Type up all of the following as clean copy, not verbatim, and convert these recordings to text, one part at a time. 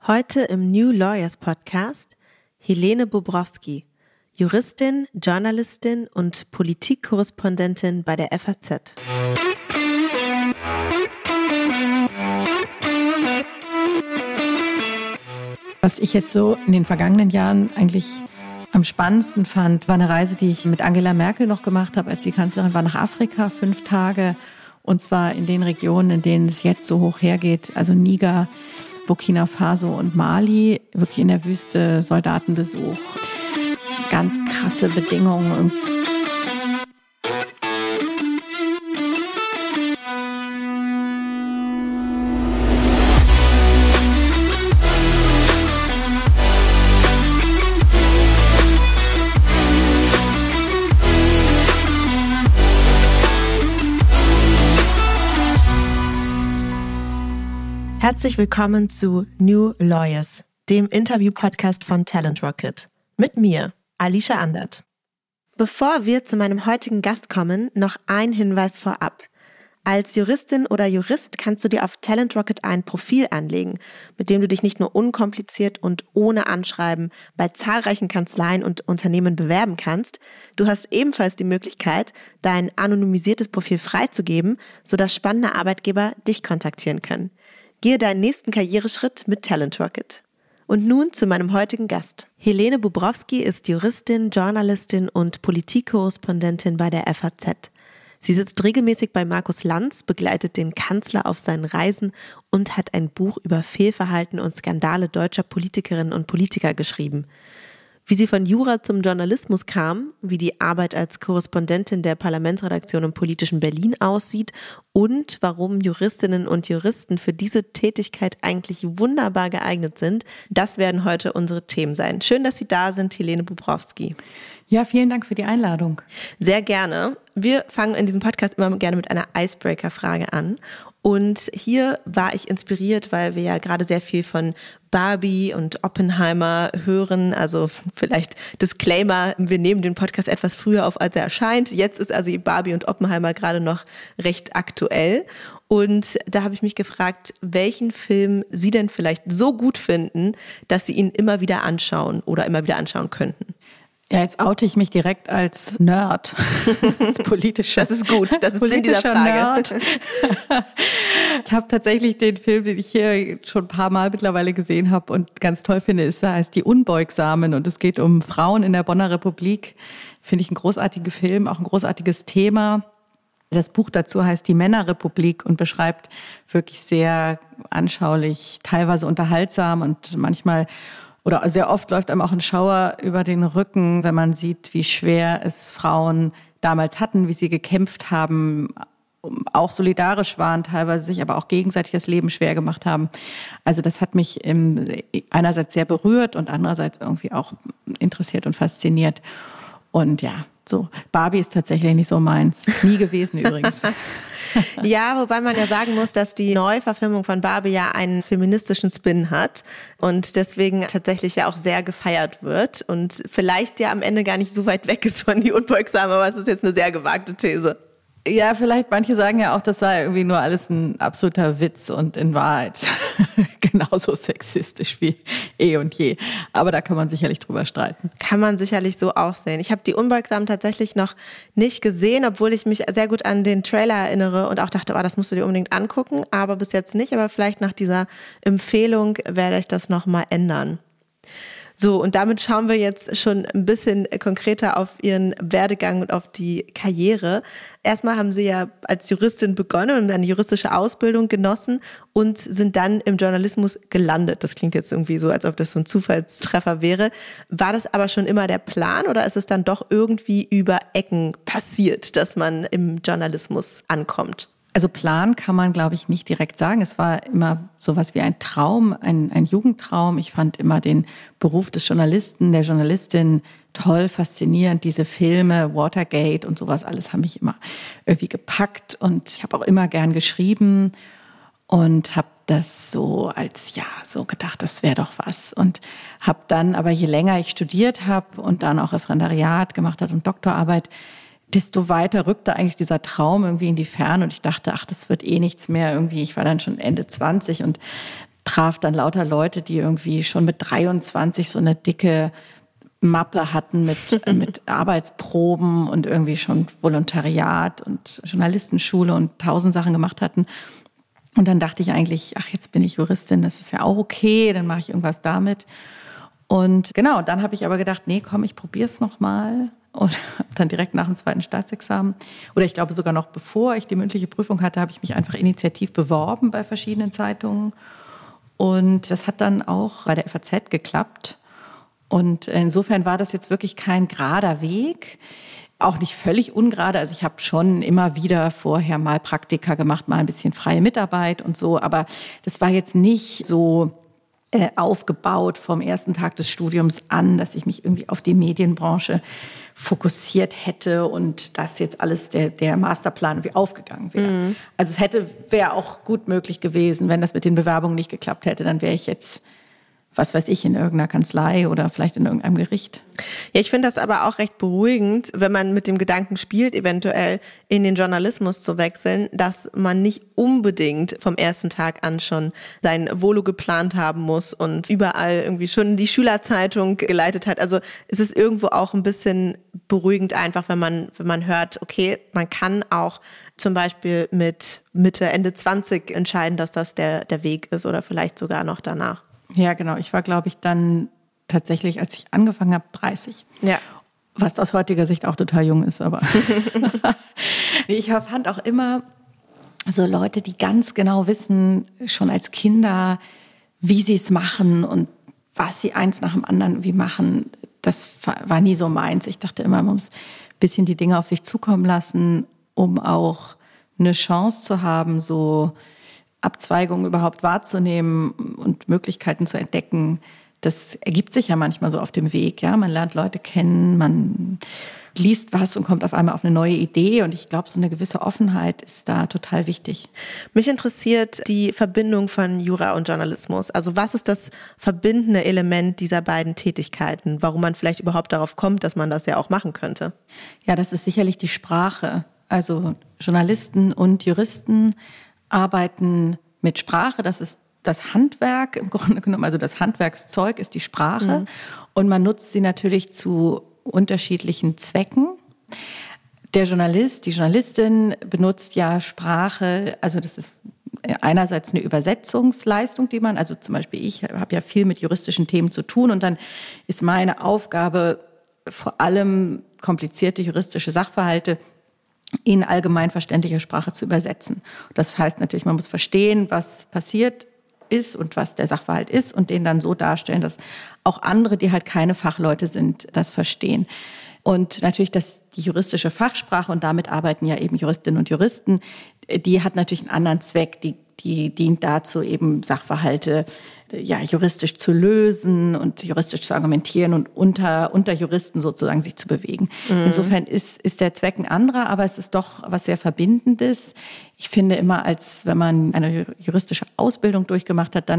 Heute im New Lawyers Podcast Helene Bobrowski, Juristin, Journalistin und Politikkorrespondentin bei der FAZ. Was ich jetzt so in den vergangenen Jahren eigentlich am spannendsten fand, war eine Reise, die ich mit Angela Merkel noch gemacht habe, als sie Kanzlerin war, nach Afrika, 5 Tage. Und zwar in den Regionen, in denen es jetzt so hoch hergeht, also Niger, Burkina Faso und Mali, wirklich in der Wüste, Soldatenbesuch, ganz krasse Bedingungen. Herzlich willkommen zu New Lawyers, dem Interview-Podcast von Talent Rocket. Mit mir, Alicia Andert. Bevor wir zu meinem heutigen Gast kommen, noch ein Hinweis vorab. Als Juristin oder Jurist kannst du dir auf Talent Rocket ein Profil anlegen, mit dem du dich nicht nur unkompliziert und ohne Anschreiben bei zahlreichen Kanzleien und Unternehmen bewerben kannst, du hast ebenfalls die Möglichkeit, dein anonymisiertes Profil freizugeben, sodass spannende Arbeitgeber dich kontaktieren können. Gehe deinen nächsten Karriereschritt mit Talent Rocket. Und nun zu meinem heutigen Gast. Helene Bobrowski ist Juristin, Journalistin und Politikkorrespondentin bei der FAZ. Sie sitzt regelmäßig bei Markus Lanz, begleitet den Kanzler auf seinen Reisen und hat ein Buch über Fehlverhalten und Skandale deutscher Politikerinnen und Politiker geschrieben. Wie sie von Jura zum Journalismus kam, wie die Arbeit als Korrespondentin der Parlamentsredaktion im politischen Berlin aussieht und warum Juristinnen und Juristen für diese Tätigkeit eigentlich wunderbar geeignet sind, das werden heute unsere Themen sein. Schön, dass Sie da sind, Helene Bobrowski. Ja, vielen Dank für die Einladung. Sehr gerne. Wir fangen in diesem Podcast immer gerne mit einer Icebreaker-Frage an. Und hier war ich inspiriert, weil wir ja gerade sehr viel von Barbie und Oppenheimer hören. Also vielleicht Disclaimer, wir nehmen den Podcast etwas früher auf, als er erscheint. Jetzt ist also Barbie und Oppenheimer gerade noch recht aktuell. Und da habe ich mich gefragt, welchen Film Sie denn vielleicht so gut finden, dass Sie ihn immer wieder anschauen oder immer wieder anschauen könnten. Ja, jetzt oute ich mich direkt als Nerd, als politischer. Das ist gut, das ist Sinn dieser Frage. Nerd. Ich habe tatsächlich den Film, den ich hier schon ein paar Mal mittlerweile gesehen habe und ganz toll finde, heißt Die Unbeugsamen und es geht um Frauen in der Bonner Republik. Finde ich ein großartiger Film, auch ein großartiges Thema. Das Buch dazu heißt Die Männerrepublik und beschreibt wirklich sehr anschaulich, teilweise unterhaltsam und manchmal oder sehr oft läuft einem auch ein Schauer über den Rücken, wenn man sieht, wie schwer es Frauen damals hatten, wie sie gekämpft haben, auch solidarisch waren, teilweise sich aber auch gegenseitig das Leben schwer gemacht haben. Also das hat mich einerseits sehr berührt und andererseits irgendwie auch interessiert und fasziniert. Und ja, so Barbie ist tatsächlich nicht so meins. Nie gewesen übrigens. Ja, wobei man ja sagen muss, dass die Neuverfilmung von Barbie ja einen feministischen Spin hat und deswegen tatsächlich ja auch sehr gefeiert wird und vielleicht ja am Ende gar nicht so weit weg ist von Die Unbeugsamen, aber es ist jetzt eine sehr gewagte These. Ja, vielleicht, manche sagen ja auch, das sei irgendwie nur alles ein absoluter Witz und in Wahrheit genauso sexistisch wie eh und je. Aber da kann man sicherlich drüber streiten. Kann man sicherlich so auch sehen. Ich habe Die Unbeugsamen tatsächlich noch nicht gesehen, obwohl ich mich sehr gut an den Trailer erinnere und auch dachte, das musst du dir unbedingt angucken, aber bis jetzt nicht. Aber vielleicht nach dieser Empfehlung werde ich das nochmal ändern. So, und damit schauen wir jetzt schon ein bisschen konkreter auf Ihren Werdegang und auf die Karriere. Erstmal haben Sie ja als Juristin begonnen und eine juristische Ausbildung genossen und sind dann im Journalismus gelandet. Das klingt jetzt irgendwie so, als ob das so ein Zufallstreffer wäre. War das aber schon immer der Plan oder ist es dann doch irgendwie über Ecken passiert, dass man im Journalismus ankommt? Also Plan kann man, glaube ich, nicht direkt sagen. Es war immer sowas wie ein Traum, ein Jugendtraum. Ich fand immer den Beruf des Journalisten, der Journalistin toll, faszinierend. Diese Filme, Watergate und sowas, alles haben mich immer irgendwie gepackt. Und ich habe auch immer gern geschrieben und habe das so so gedacht, das wäre doch was. Und habe dann, aber je länger ich studiert habe und dann auch Referendariat gemacht habe und Doktorarbeit, desto weiter rückte eigentlich dieser Traum irgendwie in die Ferne und ich dachte, das wird eh nichts mehr irgendwie. Ich war dann schon Ende 20 und traf dann lauter Leute, die irgendwie schon mit 23 so eine dicke Mappe hatten mit Arbeitsproben und irgendwie schon Volontariat und Journalistenschule und 1000 Sachen gemacht hatten. Und dann dachte ich eigentlich, ach, jetzt bin ich Juristin, das ist ja auch okay, dann mache ich irgendwas damit. Und genau, dann habe ich aber gedacht, nee, komm, ich probiere es nochmal. Und habe dann direkt nach dem 2. Staatsexamen, oder ich glaube sogar noch bevor ich die mündliche Prüfung hatte, habe ich mich einfach initiativ beworben bei verschiedenen Zeitungen. Und das hat dann auch bei der FAZ geklappt. Und insofern war das jetzt wirklich kein gerader Weg, auch nicht völlig ungerade. Also ich habe schon immer wieder vorher mal Praktika gemacht, mal ein bisschen freie Mitarbeit und so. Aber das war jetzt nicht so aufgebaut vom ersten Tag des Studiums an, dass ich mich irgendwie auf die Medienbranche fokussiert hätte und das jetzt alles der Masterplan irgendwie aufgegangen wäre. Mhm. Also es wäre auch gut möglich gewesen, wenn das mit den Bewerbungen nicht geklappt hätte, dann wäre ich jetzt, was weiß ich, in irgendeiner Kanzlei oder vielleicht in irgendeinem Gericht. Ja, ich finde das aber auch recht beruhigend, wenn man mit dem Gedanken spielt, eventuell in den Journalismus zu wechseln, dass man nicht unbedingt vom ersten Tag an schon sein Volo geplant haben muss und überall irgendwie schon die Schülerzeitung geleitet hat. Also es ist irgendwo auch ein bisschen beruhigend einfach, wenn man hört, okay, man kann auch zum Beispiel mit Mitte, Ende 20 entscheiden, dass das der Weg ist oder vielleicht sogar noch danach. Ja, genau. Ich war, glaube ich, dann tatsächlich, als ich angefangen habe, 30. Ja. Was aus heutiger Sicht auch total jung ist, aber ich fand auch immer so Leute, die ganz genau wissen, schon als Kinder, wie sie es machen und was sie eins nach dem anderen wie machen. Das war nie so meins. Ich dachte immer, man muss ein bisschen die Dinge auf sich zukommen lassen, um auch eine Chance zu haben, so Abzweigungen überhaupt wahrzunehmen und Möglichkeiten zu entdecken. Das ergibt sich ja manchmal so auf dem Weg. Ja? Man lernt Leute kennen, man liest was und kommt auf einmal auf eine neue Idee. Und ich glaube, so eine gewisse Offenheit ist da total wichtig. Mich interessiert die Verbindung von Jura und Journalismus. Also was ist das verbindende Element dieser beiden Tätigkeiten? Warum man vielleicht überhaupt darauf kommt, dass man das ja auch machen könnte? Ja, das ist sicherlich die Sprache. Also Journalisten und Juristen arbeiten mit Sprache, das ist das Handwerk im Grunde genommen, also das Handwerkszeug ist die Sprache und man nutzt sie natürlich zu unterschiedlichen Zwecken. Der Journalist, die Journalistin benutzt ja Sprache, also das ist einerseits eine Übersetzungsleistung, die man, also zum Beispiel ich habe ja viel mit juristischen Themen zu tun und dann ist meine Aufgabe vor allem komplizierte juristische Sachverhalte in allgemein verständlicher Sprache zu übersetzen. Das heißt natürlich, man muss verstehen, was passiert ist und was der Sachverhalt ist und den dann so darstellen, dass auch andere, die halt keine Fachleute sind, das verstehen. Und natürlich die juristische Fachsprache, und damit arbeiten ja eben Juristinnen und Juristen, die hat natürlich einen anderen Zweck, die dient dazu, eben Sachverhalte juristisch zu lösen und juristisch zu argumentieren und unter Juristen sozusagen sich zu bewegen. Mhm. Insofern ist der Zweck ein anderer, aber es ist doch was sehr Verbindendes. Ich finde immer, als wenn man eine juristische Ausbildung durchgemacht hat,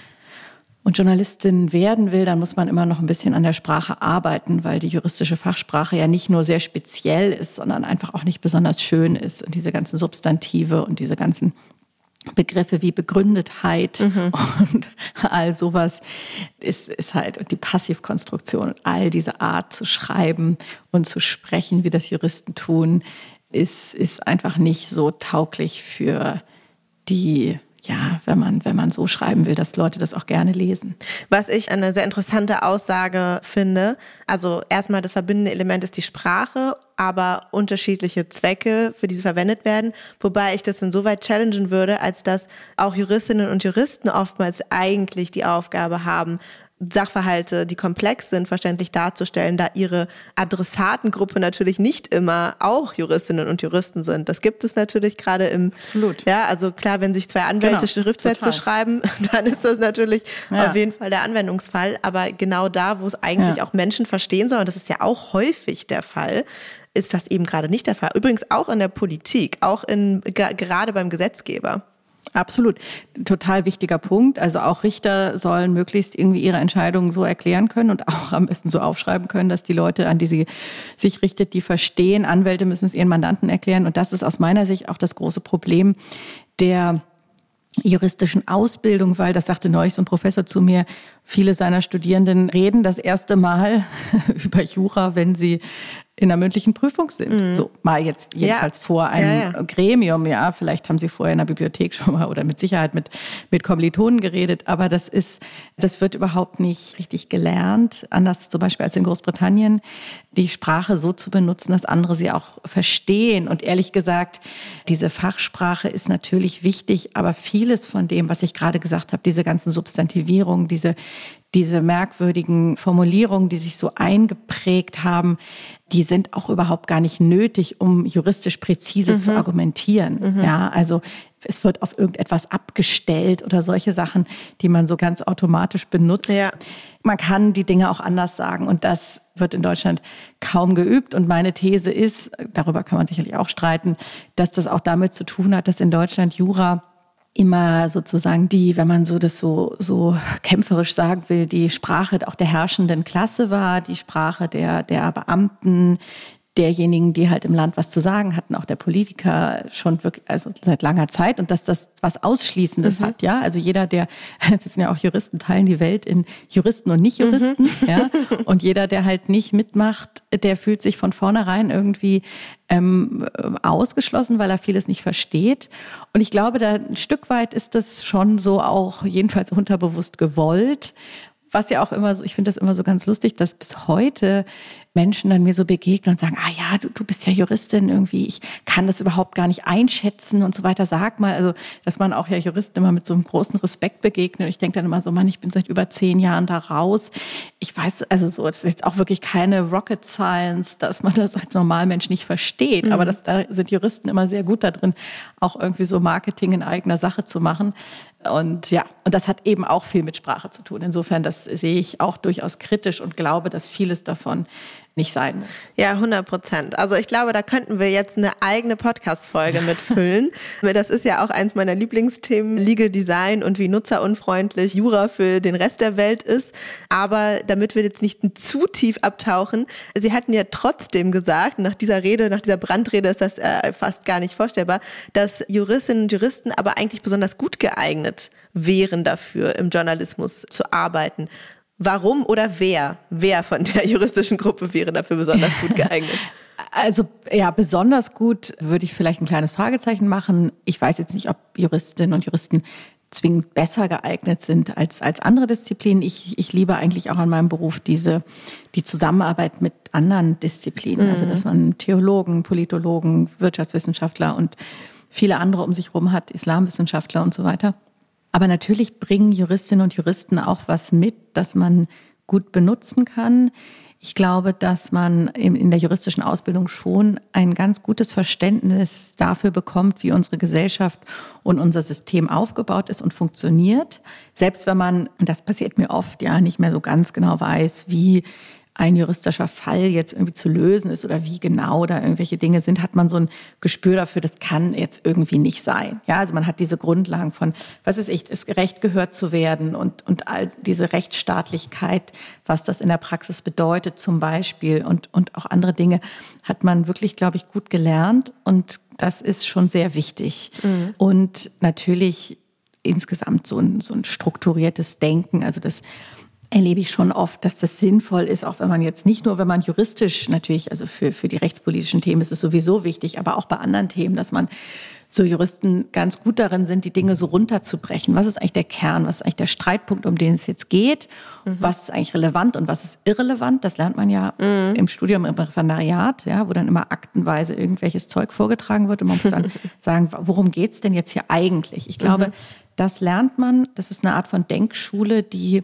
und Journalistin werden will, dann muss man immer noch ein bisschen an der Sprache arbeiten, weil die juristische Fachsprache ja nicht nur sehr speziell ist, sondern einfach auch nicht besonders schön ist. Und diese ganzen Substantive und diese ganzen Begriffe wie Begründetheit und all sowas ist halt, und die Passivkonstruktion und all diese Art zu schreiben und zu sprechen, wie das Juristen tun, ist einfach nicht so tauglich für die, wenn man so schreiben will, dass Leute das auch gerne lesen. Was ich eine sehr interessante Aussage finde, also erstmal das verbindende Element ist die Sprache, aber unterschiedliche Zwecke, für die sie verwendet werden, wobei ich das insoweit challengen würde, als dass auch Juristinnen und Juristen oftmals eigentlich die Aufgabe haben, Sachverhalte, die komplex sind, verständlich darzustellen, da ihre Adressatengruppe natürlich nicht immer auch Juristinnen und Juristen sind. Das gibt es natürlich gerade im... Absolut. Ja, also klar, wenn sich zwei Anwälte Schriftsätze schreiben, dann ist das natürlich auf jeden Fall der Anwendungsfall. Aber genau da, wo es eigentlich auch Menschen verstehen sollen, und das ist ja auch häufig der Fall, ist das eben gerade nicht der Fall. Übrigens auch in der Politik, auch gerade beim Gesetzgeber. Absolut. Total wichtiger Punkt. Also auch Richter sollen möglichst irgendwie ihre Entscheidungen so erklären können und auch am besten so aufschreiben können, dass die Leute, an die sie sich richtet, die verstehen. Anwälte müssen es ihren Mandanten erklären. Und das ist aus meiner Sicht auch das große Problem der juristischen Ausbildung, weil, das sagte neulich so ein Professor zu mir, viele seiner Studierenden reden das erste Mal über Jura, wenn sie in einer mündlichen Prüfung sind. So, mal jetzt jedenfalls vor einem Gremium, vielleicht haben sie vorher in der Bibliothek schon mal oder mit Sicherheit mit Kommilitonen geredet, aber das wird überhaupt nicht richtig gelernt, anders zum Beispiel als in Großbritannien, die Sprache so zu benutzen, dass andere sie auch verstehen. Und ehrlich gesagt, diese Fachsprache ist natürlich wichtig, aber vieles von dem, was ich gerade gesagt habe, diese ganzen Substantivierungen, diese merkwürdigen Formulierungen, die sich so eingeprägt haben, die sind auch überhaupt gar nicht nötig, um juristisch präzise zu argumentieren. Ja, also es wird auf irgendetwas abgestellt oder solche Sachen, die man so ganz automatisch benutzt. Ja. Man kann die Dinge auch anders sagen und das wird in Deutschland kaum geübt. Und meine These ist, darüber kann man sicherlich auch streiten, dass das auch damit zu tun hat, dass in Deutschland Jura immer sozusagen wenn man das so kämpferisch sagen will, die Sprache auch der herrschenden Klasse war, die Sprache der Beamten, derjenigen, die halt im Land was zu sagen hatten, auch der Politiker schon wirklich, also seit langer Zeit und dass das was Ausschließendes hat, ja. Also jeder, das sind ja auch Juristen, teilen die Welt in Juristen und Nicht-Juristen, ja. Und jeder, der halt nicht mitmacht, der fühlt sich von vornherein irgendwie ausgeschlossen, weil er vieles nicht versteht. Und ich glaube, da ein Stück weit ist das schon so auch jedenfalls unterbewusst gewollt. Was ja auch immer so, ich finde das immer so ganz lustig, dass bis heute Menschen dann mir so begegnen und sagen, du bist ja Juristin irgendwie, ich kann das überhaupt gar nicht einschätzen und so weiter, sag mal. Also, dass man auch ja Juristen immer mit so einem großen Respekt begegnet. Und ich denke dann immer so, Mann, ich bin seit über 10 Jahren da raus. Ich weiß, also so, das ist jetzt auch wirklich keine Rocket Science, dass man das als Normalmensch nicht versteht. Aber da sind Juristen immer sehr gut da drin, auch irgendwie so Marketing in eigener Sache zu machen. Und das hat eben auch viel mit Sprache zu tun. Insofern, das sehe ich auch durchaus kritisch und glaube, dass vieles davon nicht sein muss. Ja, 100%. Also ich glaube, da könnten wir jetzt eine eigene Podcast-Folge mitfüllen. Das ist ja auch eins meiner Lieblingsthemen, Legal Design und wie nutzerunfreundlich Jura für den Rest der Welt ist. Aber damit wir jetzt nicht zu tief abtauchen, Sie hatten ja trotzdem gesagt, nach dieser Brandrede ist das fast gar nicht vorstellbar, dass Juristinnen und Juristen aber eigentlich besonders gut geeignet wären dafür, im Journalismus zu arbeiten. Warum oder wer von der juristischen Gruppe wäre dafür besonders gut geeignet? Also besonders gut würde ich vielleicht ein kleines Fragezeichen machen. Ich weiß jetzt nicht, ob Juristinnen und Juristen zwingend besser geeignet sind als andere Disziplinen. Ich liebe eigentlich auch an meinem Beruf die Zusammenarbeit mit anderen Disziplinen. Also dass man Theologen, Politologen, Wirtschaftswissenschaftler und viele andere um sich herum hat, Islamwissenschaftler und so weiter. Aber natürlich bringen Juristinnen und Juristen auch was mit, das man gut benutzen kann. Ich glaube, dass man in der juristischen Ausbildung schon ein ganz gutes Verständnis dafür bekommt, wie unsere Gesellschaft und unser System aufgebaut ist und funktioniert. Selbst wenn man, und das passiert mir oft, nicht mehr so ganz genau weiß, wie ein juristischer Fall jetzt irgendwie zu lösen ist oder wie genau da irgendwelche Dinge sind, hat man so ein Gespür dafür, das kann jetzt irgendwie nicht sein. Ja, also man hat diese Grundlagen von, was weiß ich, es Recht gehört zu werden und all diese Rechtsstaatlichkeit, was das in der Praxis bedeutet zum Beispiel und auch andere Dinge, hat man wirklich, glaube ich, gut gelernt und das ist schon sehr wichtig. Und natürlich insgesamt so ein strukturiertes Denken, also das erlebe ich schon oft, dass das sinnvoll ist, auch wenn man jetzt nicht nur, wenn man juristisch natürlich, also für die rechtspolitischen Themen ist es sowieso wichtig, aber auch bei anderen Themen, dass man so Juristen ganz gut darin sind, die Dinge so runterzubrechen. Was ist eigentlich der Kern? Was ist eigentlich der Streitpunkt, um den es jetzt geht? Was ist eigentlich relevant und was ist irrelevant? Das lernt man ja im Studium, im Referendariat, wo dann immer aktenweise irgendwelches Zeug vorgetragen wird und man muss dann sagen, worum geht's denn jetzt hier eigentlich? Ich glaube, das lernt man. Das ist eine Art von Denkschule, die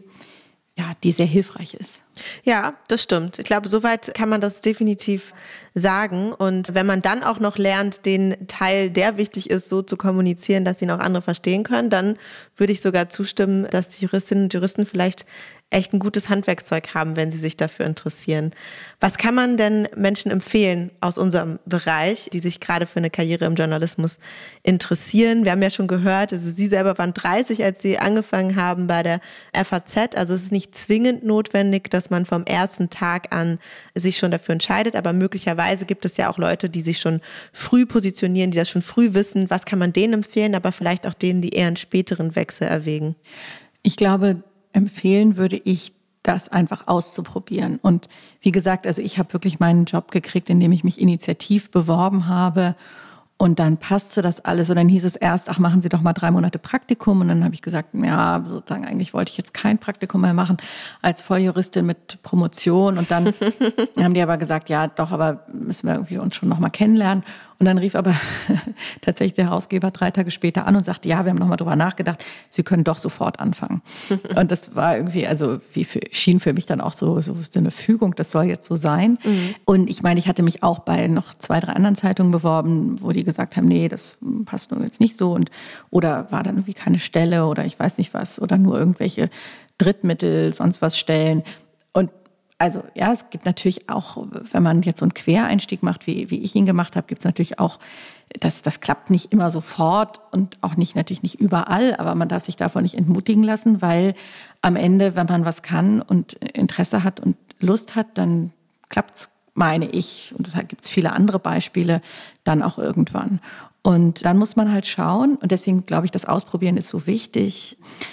sehr hilfreich ist. Ja, das stimmt. Ich glaube, soweit kann man das definitiv sagen. Und wenn man dann auch noch lernt, den Teil, der wichtig ist, so zu kommunizieren, dass ihn auch andere verstehen können, dann würde ich sogar zustimmen, dass die Juristinnen und Juristen vielleicht echt ein gutes Handwerkszeug haben, wenn sie sich dafür interessieren. Was kann man denn Menschen empfehlen aus unserem Bereich, die sich gerade für eine Karriere im Journalismus interessieren? Wir haben ja schon gehört, also Sie selber waren 30, als Sie angefangen haben bei der FAZ. Also es ist nicht zwingend notwendig, dass dass man vom ersten Tag an sich schon dafür entscheidet, aber möglicherweise gibt es ja auch Leute, die sich schon früh positionieren, die das schon früh wissen, was kann man denen empfehlen, aber vielleicht auch denen, die eher einen späteren Wechsel erwägen. Ich glaube, empfehlen würde ich, das einfach auszuprobieren. Und wie gesagt, also ich habe wirklich meinen Job gekriegt, indem ich mich initiativ beworben habe. Und dann passte das alles. Und dann hieß es erst, ach, machen Sie doch mal 3 Monate Praktikum. Und dann habe ich gesagt, ja, sozusagen eigentlich wollte ich jetzt kein Praktikum mehr machen als Volljuristin mit Promotion. Und dann haben die aber gesagt, ja, doch, aber müssen wir irgendwie uns schon noch mal kennenlernen. Und dann rief aber tatsächlich der Herausgeber 3 Tage später an und sagte, ja, wir haben noch mal drüber nachgedacht, Sie können doch sofort anfangen. Und das war irgendwie, also schien für mich dann auch so eine Fügung, das soll jetzt so sein. Mhm. Und ich meine, ich hatte mich auch bei noch 2, 3 anderen Zeitungen beworben, wo die gesagt haben, nee, das passt nur jetzt nicht so. Oder war dann irgendwie keine Stelle oder ich weiß nicht was oder nur irgendwelche Drittmittel, sonst was Stellen. Und also ja, es gibt natürlich auch, wenn man jetzt so einen Quereinstieg macht, wie ich ihn gemacht habe, gibt es natürlich auch, das klappt nicht immer sofort und auch natürlich nicht überall, aber man darf sich davon nicht entmutigen lassen, weil am Ende, wenn man was kann und Interesse hat und Lust hat, dann klappt's, meine ich, und da gibt es viele andere Beispiele, dann auch irgendwann. Und dann muss man halt schauen, und deswegen glaube ich, das Ausprobieren ist so wichtig,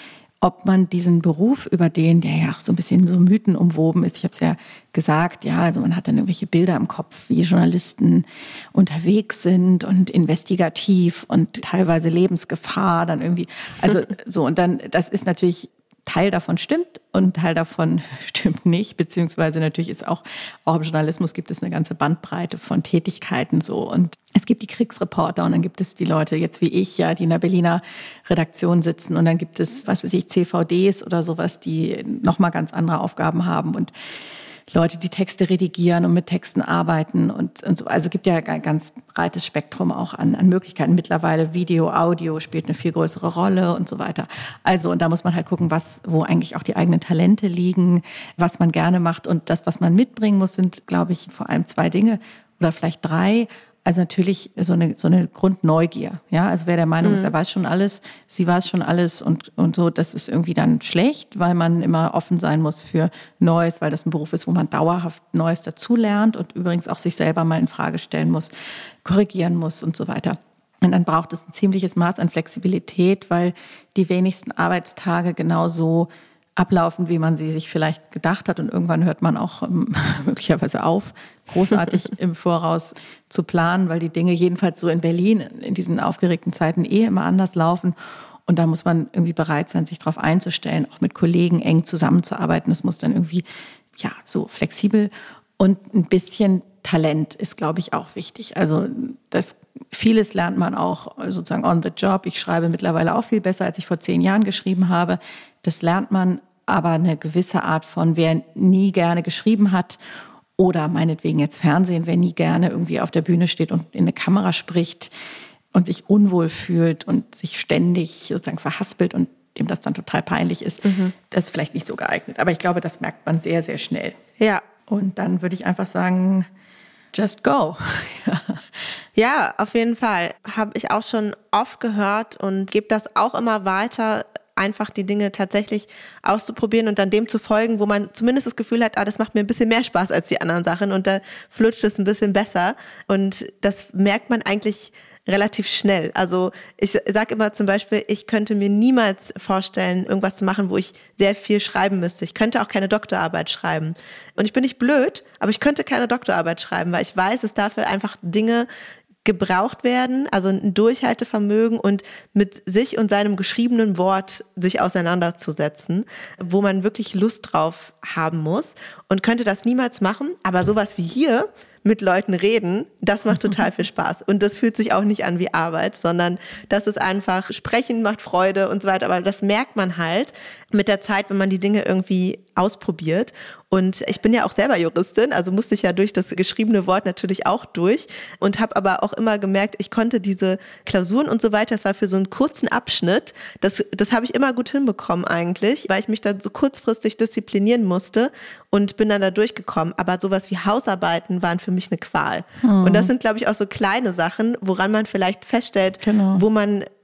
ob man diesen Beruf, über den, der ja auch so ein bisschen so Mythen umwoben ist, ich habe es ja gesagt, ja, also man hat dann irgendwelche Bilder im Kopf, wie Journalisten unterwegs sind und investigativ und teilweise Lebensgefahr dann irgendwie, also so, und dann, das ist natürlich, Teil davon stimmt und Teil davon stimmt nicht, beziehungsweise natürlich ist auch im Journalismus gibt es eine ganze Bandbreite von Tätigkeiten so, und es gibt die Kriegsreporter und dann gibt es die Leute jetzt wie ich, ja, die in der Berliner Redaktion sitzen, und dann gibt es, was weiß ich, CVDs oder sowas, die nochmal ganz andere Aufgaben haben, und Leute, die Texte redigieren und mit Texten arbeiten und so. Also es gibt ja ein ganz breites Spektrum auch an Möglichkeiten. Mittlerweile Video, Audio spielt eine viel größere Rolle und so weiter. Also, und da muss man halt gucken, wo eigentlich auch die eigenen Talente liegen, was man gerne macht. Und das, was man mitbringen muss, sind, glaube ich, vor allem 2 Dinge oder vielleicht 3. Also natürlich so eine Grundneugier. Ja, also wer der Meinung ist, er weiß schon alles, sie weiß schon alles und so, das ist irgendwie dann schlecht, weil man immer offen sein muss für Neues, weil das ein Beruf ist, wo man dauerhaft Neues dazulernt und übrigens auch sich selber mal in Frage stellen muss, korrigieren muss und so weiter. Und dann braucht es ein ziemliches Maß an Flexibilität, weil die wenigsten Arbeitstage genauso ablaufen, wie man sie sich vielleicht gedacht hat. Und irgendwann hört man auch möglicherweise auf, großartig im Voraus zu planen, weil die Dinge jedenfalls so in Berlin in diesen aufgeregten Zeiten immer anders laufen. Und da muss man irgendwie bereit sein, sich darauf einzustellen, auch mit Kollegen eng zusammenzuarbeiten. Das muss dann irgendwie ja so flexibel, und ein bisschen Talent ist, glaube ich, auch wichtig. Also vieles lernt man auch sozusagen on the job. Ich schreibe mittlerweile auch viel besser, als ich vor 10 Jahren geschrieben habe. Das lernt man, aber eine gewisse Art von, wer nie gerne geschrieben hat oder meinetwegen jetzt Fernsehen, wer nie gerne irgendwie auf der Bühne steht und in eine Kamera spricht und sich unwohl fühlt und sich ständig sozusagen verhaspelt und dem das dann total peinlich ist, das ist vielleicht nicht so geeignet. Aber ich glaube, das merkt man sehr, sehr schnell. Ja. Und dann würde ich einfach sagen, just go. Ja, auf jeden Fall. Habe ich auch schon oft gehört und gebe das auch immer weiter, einfach die Dinge tatsächlich auszuprobieren und dann dem zu folgen, wo man zumindest das Gefühl hat, das macht mir ein bisschen mehr Spaß als die anderen Sachen und da flutscht es ein bisschen besser. Und das merkt man eigentlich relativ schnell. Also ich sage immer zum Beispiel, ich könnte mir niemals vorstellen, irgendwas zu machen, wo ich sehr viel schreiben müsste. Ich könnte auch keine Doktorarbeit schreiben. Und ich bin nicht blöd, aber ich könnte keine Doktorarbeit schreiben, weil ich weiß, dass dafür einfach Dinge gebraucht werden, also ein Durchhaltevermögen und mit sich und seinem geschriebenen Wort sich auseinanderzusetzen, wo man wirklich Lust drauf haben muss, und könnte das niemals machen. Aber sowas wie hier mit Leuten reden, das macht total viel Spaß. Und das fühlt sich auch nicht an wie Arbeit, sondern das ist einfach, Sprechen macht Freude und so weiter. Aber das merkt man halt mit der Zeit, wenn man die Dinge irgendwie ausprobiert. Und ich bin ja auch selber Juristin, also musste ich ja durch das geschriebene Wort natürlich auch durch und habe aber auch immer gemerkt, ich konnte diese Klausuren und so weiter, das war für so einen kurzen Abschnitt, das habe ich immer gut hinbekommen eigentlich, weil ich mich da so kurzfristig disziplinieren musste und bin dann da durchgekommen. Aber sowas wie Hausarbeiten waren für mich eine Qual. Und das sind, glaube ich, auch so kleine Sachen, woran man vielleicht feststellt, wo man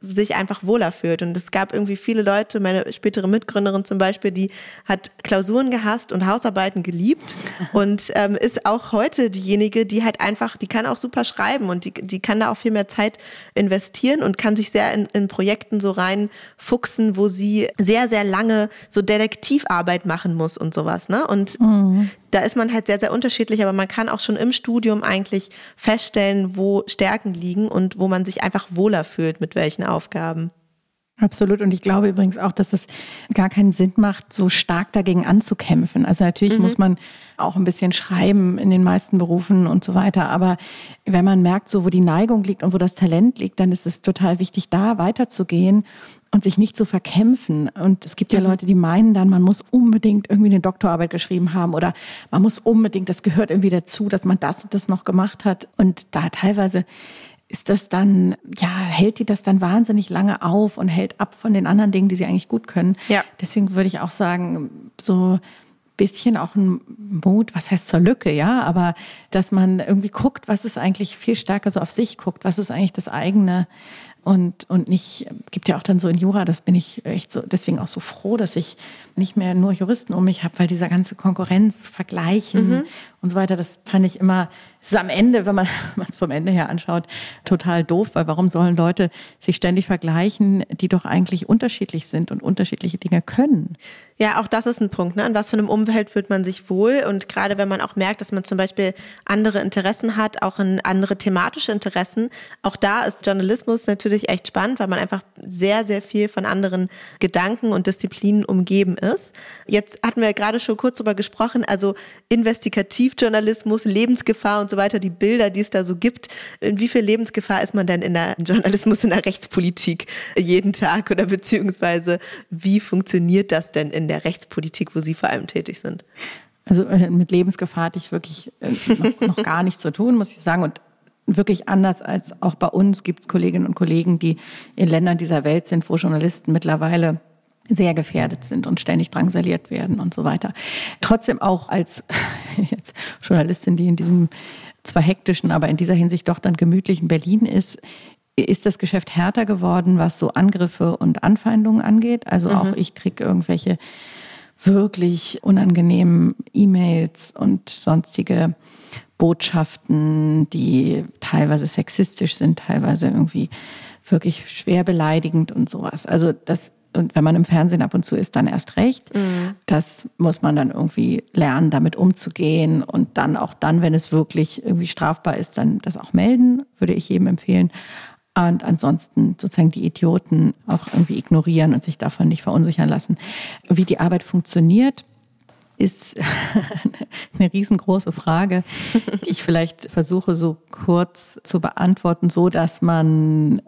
sich einfach wohler fühlt. Und es gab irgendwie viele Leute, meine spätere Mitgründerin zum Beispiel, die hat Klausuren gehasst und Hausarbeiten geliebt und ist auch heute diejenige, die halt einfach, die kann auch super schreiben und die kann da auch viel mehr Zeit investieren und kann sich sehr in Projekten so reinfuchsen, wo sie sehr, sehr lange so Detektivarbeit machen muss und sowas, ne? Und da ist man halt sehr, sehr unterschiedlich, aber man kann auch schon im Studium eigentlich feststellen, wo Stärken liegen und wo man sich einfach wohler fühlt mit welchen Aufgaben. Absolut. Und ich glaube übrigens auch, dass es gar keinen Sinn macht, so stark dagegen anzukämpfen. Also natürlich muss man auch ein bisschen schreiben in den meisten Berufen und so weiter. Aber wenn man merkt, so wo die Neigung liegt und wo das Talent liegt, dann ist es total wichtig, da weiterzugehen und sich nicht zu verkämpfen. Und es gibt ja Leute, die meinen dann, man muss unbedingt irgendwie eine Doktorarbeit geschrieben haben oder man muss unbedingt, das gehört irgendwie dazu, dass man das und das noch gemacht hat. Und da teilweise ist das dann, ja, hält die das dann wahnsinnig lange auf und hält ab von den anderen Dingen, die sie eigentlich gut können. Ja. Deswegen würde ich auch sagen, so ein bisschen auch ein Mut, was heißt zur Lücke, ja, aber dass man irgendwie guckt, was ist eigentlich viel stärker so auf sich guckt, was ist eigentlich das eigene und nicht, gibt ja auch dann so in Jura, das bin ich echt so, deswegen auch so froh, dass ich nicht mehr nur Juristen um mich habe, weil dieser ganze Konkurrenz, Vergleichen und so weiter, das fand ich immer, das ist am Ende, wenn man es vom Ende her anschaut, total doof, weil warum sollen Leute sich ständig vergleichen, die doch eigentlich unterschiedlich sind und unterschiedliche Dinge können? Ja, auch das ist ein Punkt, ne? In was für einem Umfeld fühlt man sich wohl? Und gerade wenn man auch merkt, dass man zum Beispiel andere Interessen hat, auch in andere thematische Interessen, auch da ist Journalismus natürlich echt spannend, weil man einfach sehr, sehr viel von anderen Gedanken und Disziplinen umgeben ist. Jetzt hatten wir ja gerade schon kurz drüber gesprochen, also Investigativjournalismus, Lebensgefahr und so weiter, die Bilder, die es da so gibt. In wie viel Lebensgefahr ist man denn in der Journalismus, in der Rechtspolitik jeden Tag oder beziehungsweise wie funktioniert das denn in der Rechtspolitik, wo Sie vor allem tätig sind? Also mit Lebensgefahr hatte ich wirklich noch gar nichts zu tun, muss ich sagen. Und wirklich anders als auch bei uns gibt es Kolleginnen und Kollegen, die in Ländern dieser Welt sind, wo Journalisten mittlerweile sehr gefährdet sind und ständig drangsaliert werden und so weiter. Trotzdem auch als jetzt Journalistin, die in diesem zwar hektischen, aber in dieser Hinsicht doch dann gemütlichen Berlin ist das Geschäft härter geworden, was so Angriffe und Anfeindungen angeht. Also auch ich kriege irgendwelche wirklich unangenehmen E-Mails und sonstige Botschaften, die teilweise sexistisch sind, teilweise irgendwie wirklich schwer beleidigend und sowas. Also und wenn man im Fernsehen ab und zu ist, dann erst recht. Das muss man dann irgendwie lernen, damit umzugehen und dann auch dann, wenn es wirklich irgendwie strafbar ist, dann das auch melden, würde ich jedem empfehlen. Und ansonsten sozusagen die Idioten auch irgendwie ignorieren und sich davon nicht verunsichern lassen. Wie die Arbeit funktioniert, ist eine riesengroße Frage, die ich vielleicht versuche so kurz zu beantworten, so dass man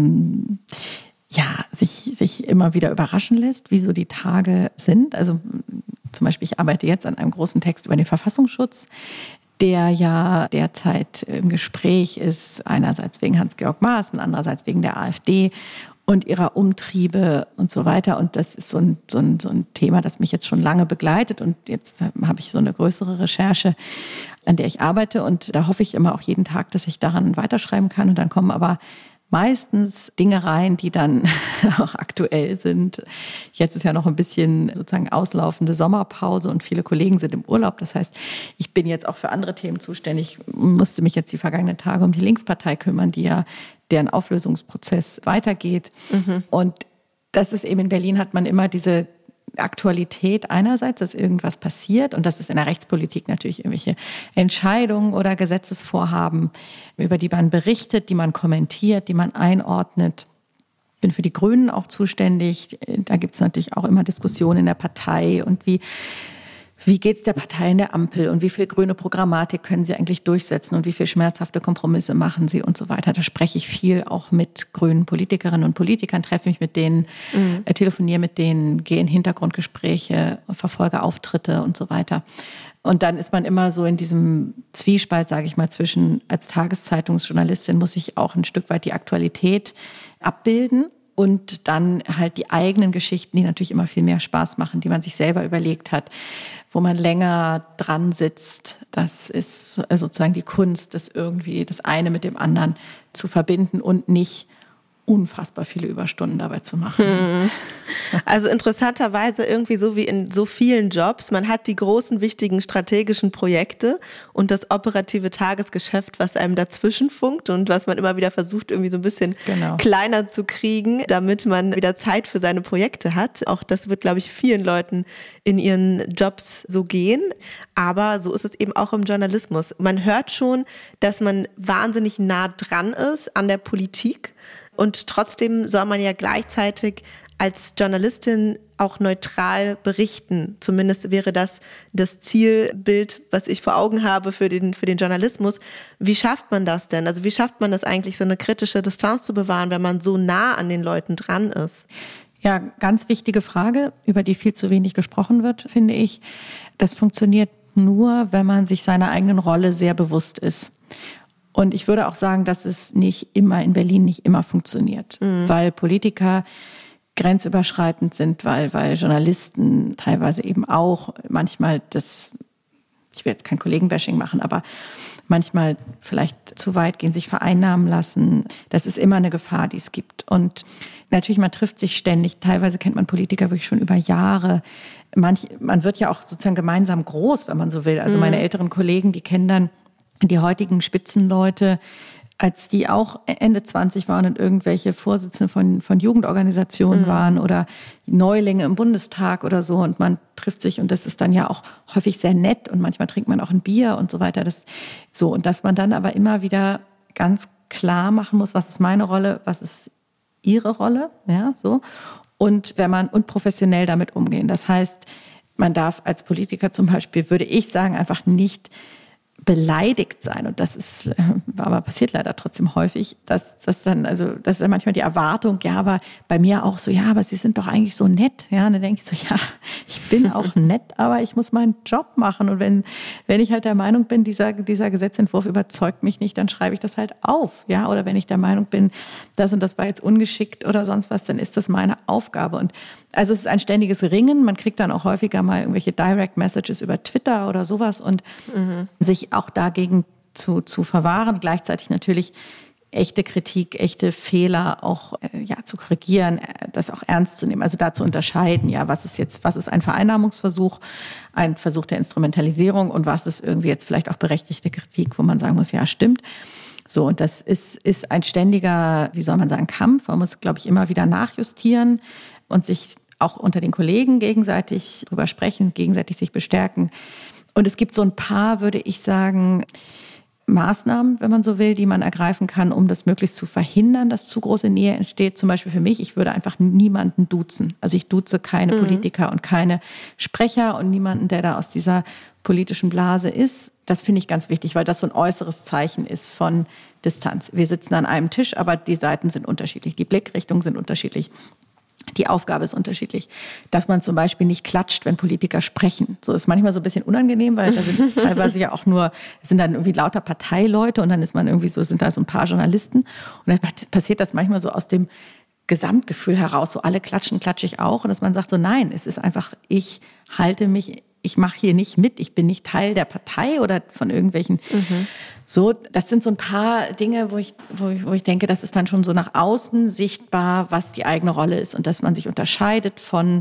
sich immer wieder überraschen lässt, wie so die Tage sind. Also zum Beispiel, ich arbeite jetzt an einem großen Text über den Verfassungsschutz, der ja derzeit im Gespräch ist, einerseits wegen Hans-Georg Maaßen, andererseits wegen der AfD und ihrer Umtriebe und so weiter. Und das ist so ein Thema, das mich jetzt schon lange begleitet. Und jetzt habe ich so eine größere Recherche, an der ich arbeite. Und da hoffe ich immer auch jeden Tag, dass ich daran weiterschreiben kann. Und dann kommen aber meistens Dinge rein, die dann auch aktuell sind. Jetzt ist ja noch ein bisschen sozusagen auslaufende Sommerpause und viele Kollegen sind im Urlaub. Das heißt, ich bin jetzt auch für andere Themen zuständig, musste mich jetzt die vergangenen Tage um die Linkspartei kümmern, deren Auflösungsprozess weitergeht. Und das ist eben in Berlin, hat man immer diese Aktualität einerseits, dass irgendwas passiert und das ist in der Rechtspolitik natürlich irgendwelche Entscheidungen oder Gesetzesvorhaben, über die man berichtet, die man kommentiert, die man einordnet. Ich bin für die Grünen auch zuständig. Da gibt es natürlich auch immer Diskussionen in der Partei und wie geht es der Partei in der Ampel und wie viel grüne Programmatik können sie eigentlich durchsetzen und wie viel schmerzhafte Kompromisse machen sie und so weiter. Da spreche ich viel auch mit grünen Politikerinnen und Politikern, treffe mich mit denen, telefoniere mit denen, gehe in Hintergrundgespräche, verfolge Auftritte und so weiter. Und dann ist man immer so in diesem Zwiespalt, sage ich mal, zwischen als Tageszeitungsjournalistin muss ich auch ein Stück weit die Aktualität abbilden. Und dann halt die eigenen Geschichten, die natürlich immer viel mehr Spaß machen, die man sich selber überlegt hat, wo man länger dran sitzt. Das ist sozusagen die Kunst, das irgendwie das eine mit dem anderen zu verbinden und nicht unfassbar viele Überstunden dabei zu machen. Also interessanterweise irgendwie so wie in so vielen Jobs, man hat die großen, wichtigen strategischen Projekte und das operative Tagesgeschäft, was einem dazwischen funkt und was man immer wieder versucht, irgendwie so ein bisschen kleiner zu kriegen, damit man wieder Zeit für seine Projekte hat. Auch das wird, glaube ich, vielen Leuten in ihren Jobs so gehen. Aber so ist es eben auch im Journalismus. Man hört schon, dass man wahnsinnig nah dran ist an der Politik. Und trotzdem soll man ja gleichzeitig als Journalistin auch neutral berichten. Zumindest wäre das Zielbild, was ich vor Augen habe für den Journalismus. Wie schafft man das denn? Also wie schafft man das eigentlich, so eine kritische Distanz zu bewahren, wenn man so nah an den Leuten dran ist? Ja, ganz wichtige Frage, über die viel zu wenig gesprochen wird, finde ich. Das funktioniert nur, wenn man sich seiner eigenen Rolle sehr bewusst ist. Und ich würde auch sagen, dass es nicht immer in Berlin nicht immer funktioniert, weil Politiker grenzüberschreitend sind, weil Journalisten teilweise eben auch manchmal ich will jetzt kein Kollegenbashing machen, aber manchmal vielleicht zu weit gehen, sich vereinnahmen lassen. Das ist immer eine Gefahr, die es gibt. Und natürlich, man trifft sich ständig. Teilweise kennt man Politiker wirklich schon über Jahre. Man wird ja auch sozusagen gemeinsam groß, wenn man so will. Also meine älteren Kollegen, die kennen dann die heutigen Spitzenleute, als die auch Ende 20 waren und irgendwelche Vorsitzende von Jugendorganisationen waren oder Neulinge im Bundestag oder so, und man trifft sich und das ist dann ja auch häufig sehr nett und manchmal trinkt man auch ein Bier und so weiter. Und dass man dann aber immer wieder ganz klar machen muss, was ist meine Rolle, was ist ihre Rolle, ja, so. Und professionell damit umgehen. Das heißt, man darf als Politiker zum Beispiel, würde ich sagen, einfach nicht beleidigt sein. Und das ist, aber passiert leider trotzdem häufig, dass dann manchmal die Erwartung, ja, aber bei mir auch so, ja, aber Sie sind doch eigentlich so nett. Ja, und dann denke ich so, ja, ich bin auch nett, aber ich muss meinen Job machen. Und wenn ich halt der Meinung bin, dieser Gesetzentwurf überzeugt mich nicht, dann schreibe ich das halt auf. Ja, oder wenn ich der Meinung bin, das und das war jetzt ungeschickt oder sonst was, dann ist das meine Aufgabe. Und also es ist ein ständiges Ringen. Man kriegt dann auch häufiger mal irgendwelche Direct Messages über Twitter oder sowas und sich auch dagegen zu verwahren. Gleichzeitig natürlich echte Kritik, echte Fehler auch zu korrigieren, das auch ernst zu nehmen. Also da zu unterscheiden, ja, was ist ein Vereinnahmungsversuch, ein Versuch der Instrumentalisierung und was ist irgendwie jetzt vielleicht auch berechtigte Kritik, wo man sagen muss, ja, stimmt. So, und das ist ein ständiger, wie soll man sagen, Kampf. Man muss, glaube ich, immer wieder nachjustieren und sich auch unter den Kollegen gegenseitig drüber sprechen, gegenseitig sich bestärken. Und es gibt so ein paar, würde ich sagen, Maßnahmen, wenn man so will, die man ergreifen kann, um das möglichst zu verhindern, dass zu große Nähe entsteht. Zum Beispiel für mich, ich würde einfach niemanden duzen. Also ich duze keine Politiker und keine Sprecher und niemanden, der da aus dieser politischen Blase ist. Das finde ich ganz wichtig, weil das so ein äußeres Zeichen ist von Distanz. Wir sitzen an einem Tisch, aber die Seiten sind unterschiedlich, die Blickrichtungen sind unterschiedlich. Die Aufgabe ist unterschiedlich. Dass man zum Beispiel nicht klatscht, wenn Politiker sprechen. So ist manchmal so ein bisschen unangenehm, weil da sind teilweise ja auch es sind dann irgendwie lauter Parteileute und dann ist man irgendwie so, sind da so ein paar Journalisten. Und dann passiert das manchmal so aus dem Gesamtgefühl heraus, so alle klatschen, klatsche ich auch. Und dass man sagt so, nein, es ist einfach, ich mache hier nicht mit, ich bin nicht Teil der Partei oder von irgendwelchen. So, das sind so ein paar Dinge, wo ich denke, das ist dann schon so nach außen sichtbar, was die eigene Rolle ist und dass man sich unterscheidet von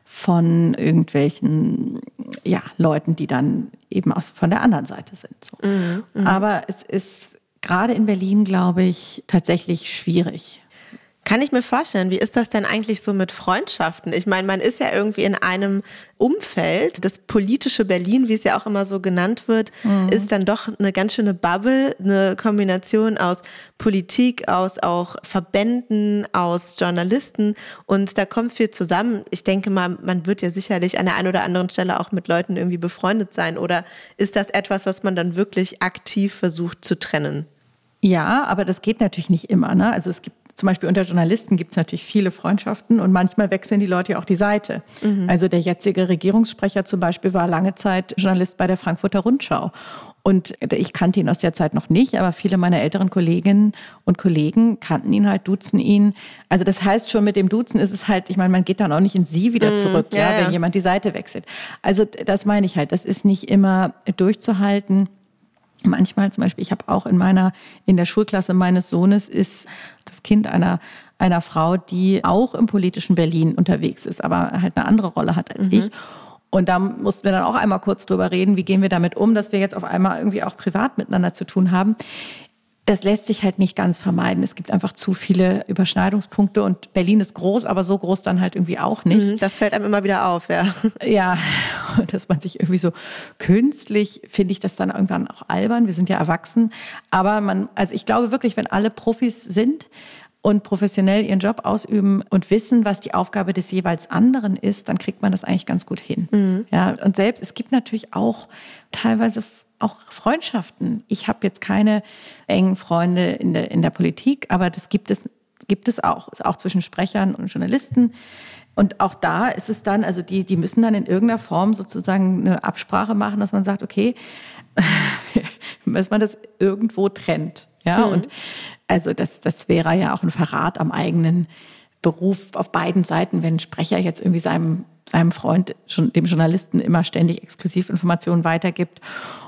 irgendwelchen Leuten, die dann eben von der anderen Seite sind. So. Aber es ist gerade in Berlin, glaube ich, tatsächlich schwierig. Kann ich mir vorstellen, wie ist das denn eigentlich so mit Freundschaften? Ich meine, man ist ja irgendwie in einem Umfeld, das politische Berlin, wie es ja auch immer so genannt wird, ist dann doch eine ganz schöne Bubble, eine Kombination aus Politik, aus auch Verbänden, aus Journalisten und da kommt viel zusammen. Ich denke mal, man wird ja sicherlich an der einen oder anderen Stelle auch mit Leuten irgendwie befreundet sein oder ist das etwas, was man dann wirklich aktiv versucht zu trennen? Ja, aber das geht natürlich nicht immer, ne? Also es gibt zum Beispiel unter Journalisten gibt es natürlich viele Freundschaften und manchmal wechseln die Leute ja auch die Seite. Also der jetzige Regierungssprecher zum Beispiel war lange Zeit Journalist bei der Frankfurter Rundschau. Und ich kannte ihn aus der Zeit noch nicht, aber viele meiner älteren Kolleginnen und Kollegen kannten ihn halt, duzen ihn. Also das heißt schon, mit dem Duzen ist es halt, ich meine, man geht dann auch nicht in Sie wieder zurück, wenn jemand die Seite wechselt. Also das meine ich halt, das ist nicht immer durchzuhalten. Manchmal zum Beispiel, ich habe auch in der Schulklasse meines Sohnes ist das Kind einer einer Frau, die auch im politischen Berlin unterwegs ist, aber halt eine andere Rolle hat als ich. Und da mussten wir dann auch einmal kurz drüber reden, wie gehen wir damit um, dass wir jetzt auf einmal irgendwie auch privat miteinander zu tun haben. Das lässt sich halt nicht ganz vermeiden. Es gibt einfach zu viele Überschneidungspunkte und Berlin ist groß, aber so groß dann halt irgendwie auch nicht. Das fällt einem immer wieder auf, ja. Ja, dass man sich irgendwie so künstlich, finde ich das dann irgendwann auch albern. Wir sind ja erwachsen. Aber also ich glaube wirklich, wenn alle Profis sind und professionell ihren Job ausüben und wissen, was die Aufgabe des jeweils anderen ist, dann kriegt man das eigentlich ganz gut hin. Ja, und selbst, es gibt natürlich auch teilweise auch Freundschaften. Ich habe jetzt keine engen Freunde in der Politik, aber das gibt es auch zwischen Sprechern und Journalisten. Und auch da ist es dann, also die müssen dann in irgendeiner Form sozusagen eine Absprache machen, dass man sagt, okay, dass man das irgendwo trennt. Ja, und also das wäre ja auch ein Verrat am eigenen Beruf auf beiden Seiten, wenn ein Sprecher jetzt irgendwie seinem Freund, dem Journalisten, immer ständig Exklusivinformationen weitergibt.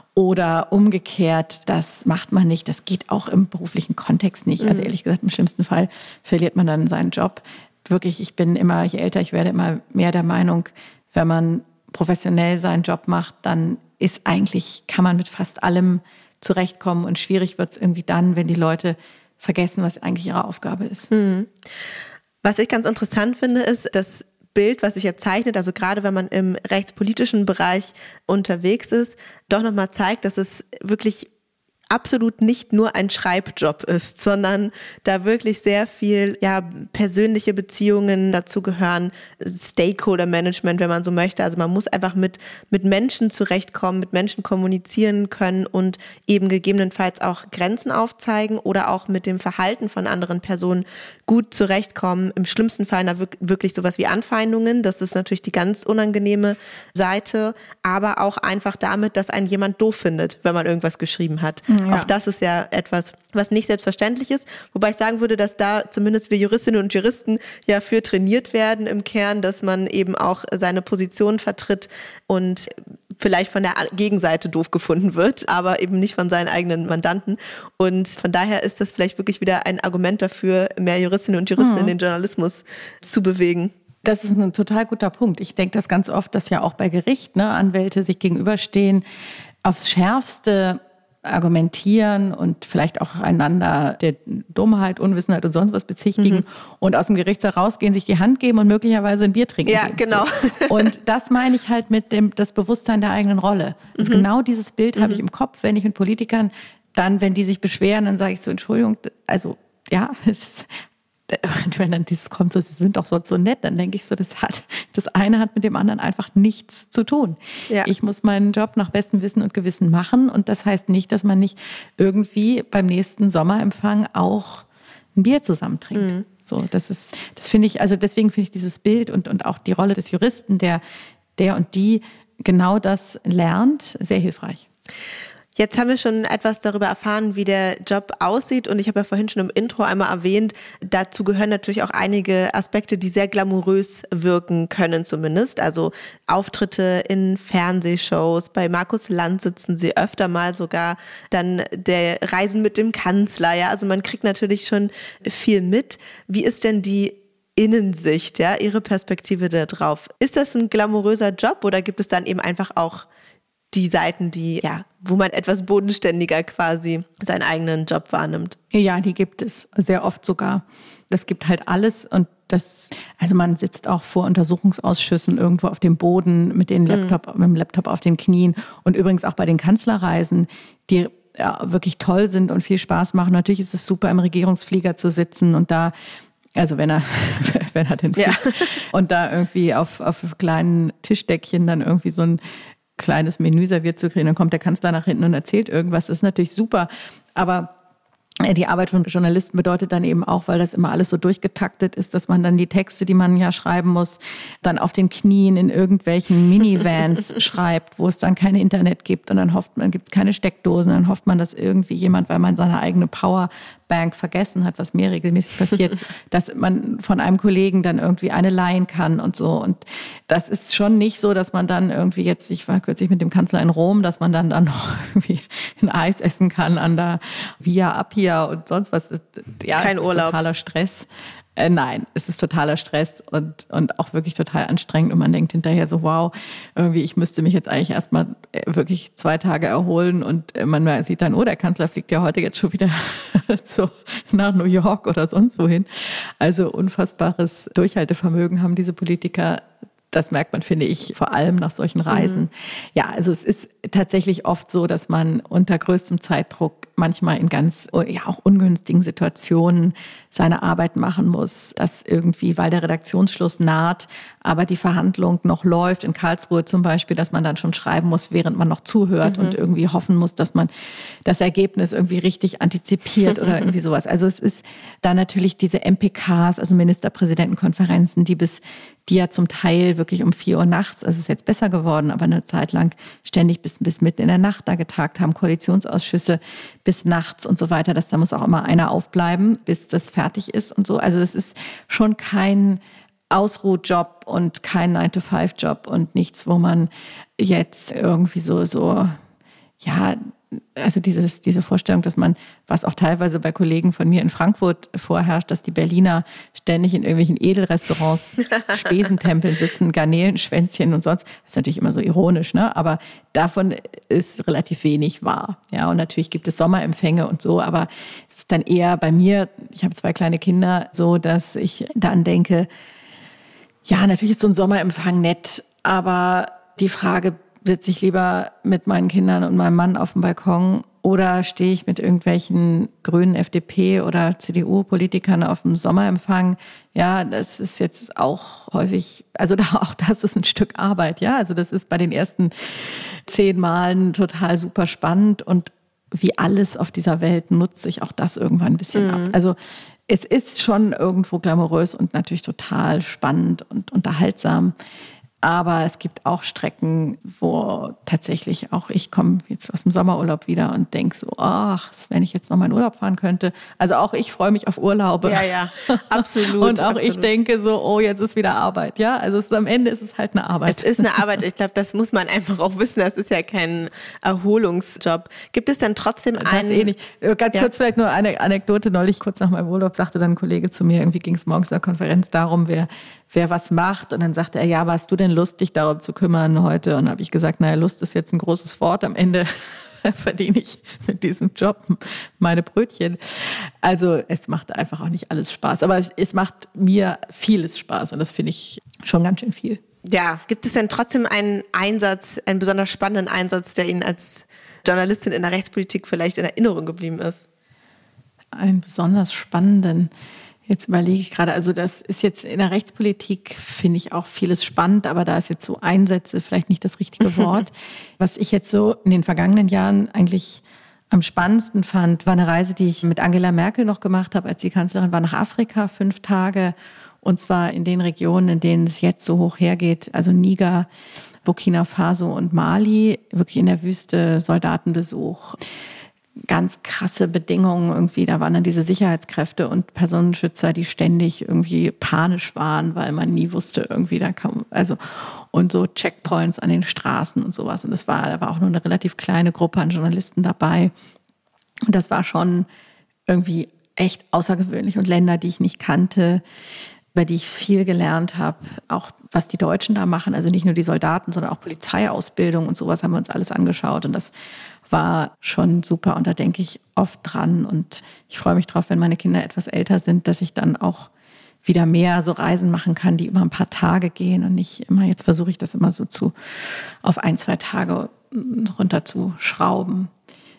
Oder umgekehrt, das macht man nicht, das geht auch im beruflichen Kontext nicht. Also ehrlich gesagt, im schlimmsten Fall verliert man dann seinen Job. Wirklich, je älter ich werde, immer mehr der Meinung, wenn man professionell seinen Job macht, dann kann man mit fast allem zurechtkommen. Und schwierig wird es irgendwie dann, wenn die Leute vergessen, was eigentlich ihre Aufgabe ist. Was ich ganz interessant finde, ist, dass Bild, was sich jetzt zeichnet, also gerade wenn man im rechtspolitischen Bereich unterwegs ist, doch nochmal zeigt, dass es wirklich absolut nicht nur ein Schreibjob ist, sondern da wirklich sehr viel persönliche Beziehungen dazu gehören, Stakeholder-Management, wenn man so möchte. Also man muss einfach mit Menschen zurechtkommen, mit Menschen kommunizieren können und eben gegebenenfalls auch Grenzen aufzeigen oder auch mit dem Verhalten von anderen Personen gut zurechtkommen. Im schlimmsten Fall wirklich sowas wie Anfeindungen. Das ist natürlich die ganz unangenehme Seite, aber auch einfach damit, dass einen jemand doof findet, wenn man irgendwas geschrieben hat. Ja. Auch das ist ja etwas, was nicht selbstverständlich ist. Wobei ich sagen würde, dass da zumindest wir Juristinnen und Juristen ja für trainiert werden im Kern, dass man eben auch seine Position vertritt und vielleicht von der Gegenseite doof gefunden wird, aber eben nicht von seinen eigenen Mandanten. Und von daher ist das vielleicht wirklich wieder ein Argument dafür, mehr Juristinnen und Juristen in den Journalismus zu bewegen. Das ist ein total guter Punkt. Ich denke das ganz oft, dass ja auch bei Gericht Anwälte sich gegenüberstehen, aufs Schärfste argumentieren und vielleicht auch einander der Dummheit, Unwissenheit und sonst was bezichtigen und aus dem Gerichtssaal rausgehen, sich die Hand geben und möglicherweise ein Bier trinken. Ja, genau. So. Und das meine ich halt mit das Bewusstsein der eigenen Rolle. Also genau dieses Bild habe ich im Kopf, wenn ich mit Politikern dann, wenn die sich beschweren, dann sage ich so, Entschuldigung, also ja, wenn dann dieses kommt, so, sie sind doch so nett, dann denke ich so, das eine hat mit dem anderen einfach nichts zu tun. Ja. Ich muss meinen Job nach bestem Wissen und Gewissen machen und das heißt nicht, dass man nicht irgendwie beim nächsten Sommerempfang auch ein Bier zusammen trinkt. So, das finde ich, also deswegen finde ich dieses Bild und auch die Rolle des Juristen, der und die genau das lernt, sehr hilfreich. Jetzt haben wir schon etwas darüber erfahren, wie der Job aussieht und ich habe ja vorhin schon im Intro einmal erwähnt, dazu gehören natürlich auch einige Aspekte, die sehr glamourös wirken können zumindest, also Auftritte in Fernsehshows, bei Markus Lanz sitzen sie öfter mal sogar, dann der Reisen mit dem Kanzler, ja, also man kriegt natürlich schon viel mit. Wie ist denn die Innensicht, ja, Ihre Perspektive da drauf? Ist das ein glamouröser Job oder gibt es dann eben einfach auch die Seiten, wo man etwas bodenständiger quasi seinen eigenen Job wahrnimmt? Ja, die gibt es sehr oft sogar. Das gibt halt alles und also man sitzt auch vor Untersuchungsausschüssen irgendwo auf dem Boden mit dem Laptop auf den Knien und übrigens auch bei den Kanzlerreisen, die wirklich toll sind und viel Spaß machen. Natürlich ist es super, im Regierungsflieger zu sitzen und da, also wenn er denn und da irgendwie auf kleinen Tischdeckchen dann irgendwie so ein kleines Menü serviert zu kriegen, dann kommt der Kanzler nach hinten und erzählt irgendwas. Das ist natürlich super, aber die Arbeit von Journalisten bedeutet dann eben auch, weil das immer alles so durchgetaktet ist, dass man dann die Texte, die man ja schreiben muss, dann auf den Knien in irgendwelchen Minivans schreibt, wo es dann kein Internet gibt und dann hofft man, gibt es keine Steckdosen, dann hofft man, dass irgendwie jemand, weil man seine eigene Powerbank vergessen hat, was mir regelmäßig passiert, dass man von einem Kollegen dann irgendwie eine leihen kann und so. Und das ist schon nicht so, dass man dann irgendwie jetzt, ich war kürzlich mit dem Kanzler in Rom, dass man dann noch irgendwie ein Eis essen kann an der Via Appia und sonst was. Ja, kein Urlaub. Totaler Stress. Nein, es ist totaler Stress und auch wirklich total anstrengend. Und man denkt hinterher so, wow, irgendwie, ich müsste mich jetzt eigentlich erstmal wirklich 2 Tage erholen. Und man sieht dann, oh, der Kanzler fliegt ja heute jetzt schon wieder so nach New York oder sonst wohin. Also unfassbares Durchhaltevermögen haben diese Politiker. Das merkt man, finde ich, vor allem nach solchen Reisen. Ja, also es ist tatsächlich oft so, dass man unter größtem Zeitdruck manchmal in ganz, ja, auch ungünstigen Situationen seine Arbeit machen muss. Dass irgendwie, weil der Redaktionsschluss naht, aber die Verhandlung noch läuft, in Karlsruhe zum Beispiel, dass man dann schon schreiben muss, während man noch zuhört und irgendwie hoffen muss, dass man das Ergebnis irgendwie richtig antizipiert oder irgendwie sowas. Also es ist dann natürlich diese MPKs, also Ministerpräsidentenkonferenzen, die ja zum Teil wirklich um 4 Uhr nachts, also es ist jetzt besser geworden, aber eine Zeit lang ständig bis mitten in der Nacht da getagt haben, Koalitionsausschüsse bis nachts und so weiter. Da muss auch immer einer aufbleiben, bis das fertig ist und so. Also es ist schon kein Ausruhjob und kein 9-to-5-Job und nichts, wo man jetzt irgendwie so ja, also diese Vorstellung, dass man, was auch teilweise bei Kollegen von mir in Frankfurt vorherrscht, dass die Berliner ständig in irgendwelchen Edelrestaurants, Spesentempeln sitzen, Garnelenschwänzchen und sonst, das ist natürlich immer so ironisch, ne? Aber davon ist relativ wenig wahr. Ja, und natürlich gibt es Sommerempfänge und so, aber es ist dann eher bei mir, ich habe 2 kleine Kinder, so, dass ich dann denke, ja, natürlich ist so ein Sommerempfang nett, aber die Frage, sitze ich lieber mit meinen Kindern und meinem Mann auf dem Balkon oder stehe ich mit irgendwelchen grünen FDP- oder CDU-Politikern auf dem Sommerempfang? Ja, das ist jetzt auch häufig, also auch das ist ein Stück Arbeit, ja. Also das ist bei den ersten 10 Malen total super spannend und wie alles auf dieser Welt nutze ich auch das irgendwann ein bisschen ab. Also es ist schon irgendwo glamourös und natürlich total spannend und unterhaltsam. Aber es gibt auch Strecken, wo tatsächlich auch ich komme jetzt aus dem Sommerurlaub wieder und denke so, ach, wenn ich jetzt noch mal in Urlaub fahren könnte. Also auch ich freue mich auf Urlaube. Ja, absolut. Und auch ich denke so, oh, jetzt ist wieder Arbeit. Ja, also am Ende ist es halt eine Arbeit. Es ist eine Arbeit. Ich glaube, das muss man einfach auch wissen. Das ist ja kein Erholungsjob. Gibt es denn trotzdem einen... Das eh nicht. Ganz kurz vielleicht nur eine Anekdote. Neulich kurz nach meinem Urlaub sagte dann ein Kollege zu mir, irgendwie ging es morgens in der Konferenz darum, wer was macht. Und dann sagte er, ja, aber hast du denn Lust, dich darum zu kümmern heute? Und dann habe ich gesagt, naja, Lust ist jetzt ein großes Wort. Am Ende verdiene ich mit diesem Job meine Brötchen. Also es macht einfach auch nicht alles Spaß. Aber es macht mir vieles Spaß. Und das finde ich schon ganz schön viel. Ja, gibt es denn trotzdem einen Einsatz, einen besonders spannenden Einsatz, der Ihnen als Journalistin in der Rechtspolitik vielleicht in Erinnerung geblieben ist? Einen besonders spannenden... Jetzt überlege ich gerade, also das ist jetzt in der Rechtspolitik, finde ich auch vieles spannend, aber da ist jetzt so Einsätze vielleicht nicht das richtige Wort. Was ich jetzt so in den vergangenen Jahren eigentlich am spannendsten fand, war eine Reise, die ich mit Angela Merkel noch gemacht habe, als sie Kanzlerin war, nach Afrika, 5 Tage. Und zwar in den Regionen, in denen es jetzt so hoch hergeht, also Niger, Burkina Faso und Mali, wirklich in der Wüste, Soldatenbesuch. Ganz krasse Bedingungen irgendwie. Da waren dann diese Sicherheitskräfte und Personenschützer, die ständig irgendwie panisch waren, weil man nie wusste irgendwie, da kam, also, und so Checkpoints an den Straßen und sowas. Und da war auch nur eine relativ kleine Gruppe an Journalisten dabei. Und das war schon irgendwie echt außergewöhnlich. Und Länder, die ich nicht kannte, über die ich viel gelernt habe, auch was die Deutschen da machen, also nicht nur die Soldaten, sondern auch Polizeiausbildung und sowas haben wir uns alles angeschaut. Und das war schon super und da denke ich oft dran und ich freue mich drauf, wenn meine Kinder etwas älter sind, dass ich dann auch wieder mehr so Reisen machen kann, die immer ein paar Tage gehen und nicht immer, jetzt versuche ich das immer so auf 1-2 Tage runterzuschrauben.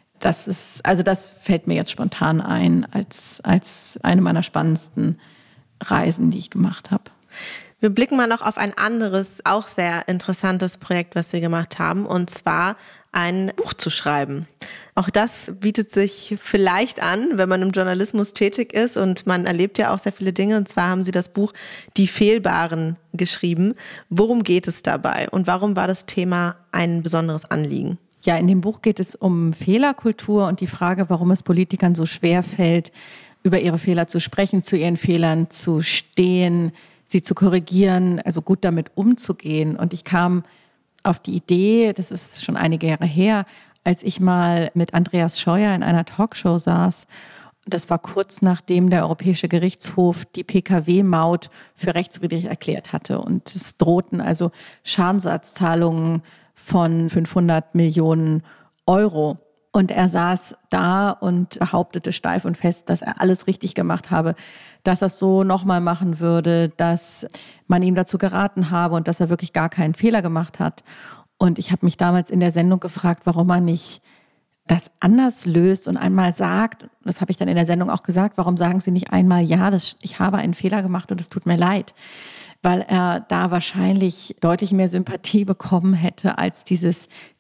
Das fällt mir jetzt spontan ein als eine meiner spannendsten Reisen, die ich gemacht habe. Wir blicken mal noch auf ein anderes, auch sehr interessantes Projekt, was Sie gemacht haben, und zwar ein Buch zu schreiben. Auch das bietet sich vielleicht an, wenn man im Journalismus tätig ist und man erlebt ja auch sehr viele Dinge. Und zwar haben Sie das Buch Die Fehlbaren geschrieben. Worum geht es dabei und warum war das Thema ein besonderes Anliegen? Ja, in dem Buch geht es um Fehlerkultur und die Frage, warum es Politikern so schwer fällt, über ihre Fehler zu sprechen, zu ihren Fehlern zu stehen, sie zu korrigieren, also gut damit umzugehen. Und ich kam auf die Idee, das ist schon einige Jahre her, als ich mal mit Andreas Scheuer in einer Talkshow saß, Das war kurz nachdem der Europäische Gerichtshof die Pkw-Maut für rechtswidrig erklärt hatte. Und es drohten also Schadensersatzzahlungen von 500 Millionen Euro. Und er saß da und behauptete steif und fest, dass er alles richtig gemacht habe, dass er es so nochmal machen würde, dass man ihm dazu geraten habe und dass er wirklich gar keinen Fehler gemacht hat. Und ich habe mich damals in der Sendung gefragt, warum er nicht das anders löst und einmal sagt, das habe ich dann in der Sendung auch gesagt, warum sagen Sie nicht einmal, ja, ich habe einen Fehler gemacht und es tut mir leid, weil er da wahrscheinlich deutlich mehr Sympathie bekommen hätte als diese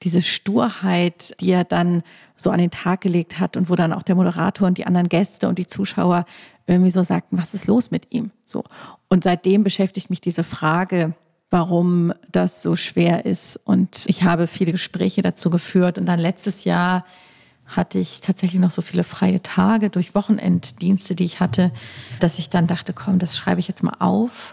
Sturheit, die er dann so an den Tag gelegt hat und wo dann auch der Moderator und die anderen Gäste und die Zuschauer irgendwie so sagten, was ist los mit ihm? So. Und seitdem beschäftigt mich diese Frage, warum das so schwer ist. Und ich habe viele Gespräche dazu geführt. Und dann letztes Jahr hatte ich tatsächlich noch so viele freie Tage durch Wochenenddienste, die ich hatte, dass ich dann dachte, komm, das schreibe ich jetzt mal auf,